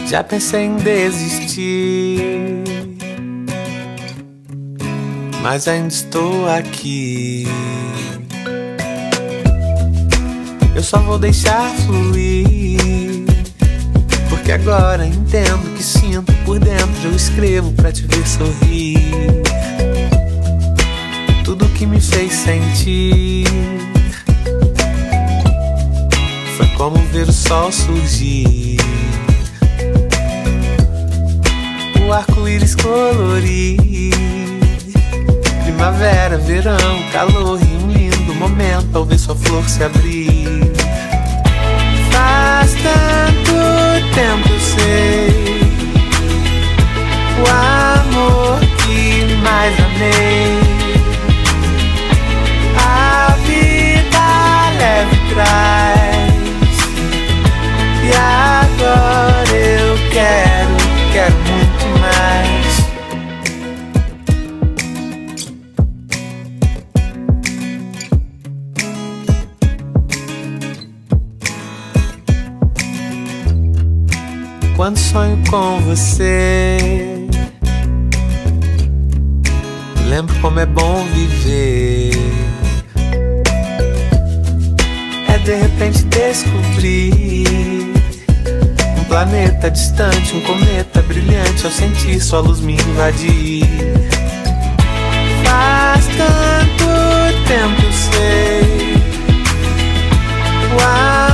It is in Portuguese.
Já pensei em desistir, mas ainda estou aqui. Eu só vou deixar fluir, porque agora entendo que sinto por dentro. Eu escrevo pra te ver sorrir. Tudo que me fez sentir foi como ver o sol surgir. O arco-íris colorir, primavera, verão, calor e um lindo momento ao ver sua flor se abrir. Faz tanto tempo eu sei o amor que mais amei. A vida leve traz, e agora eu quero muito mais. Quando sonho com você, lembro como é bom viver. É de repente descobrir um planeta distante, um cometa brilhante, ao sentir sua luz me invadir. Faz tanto tempo eu sei o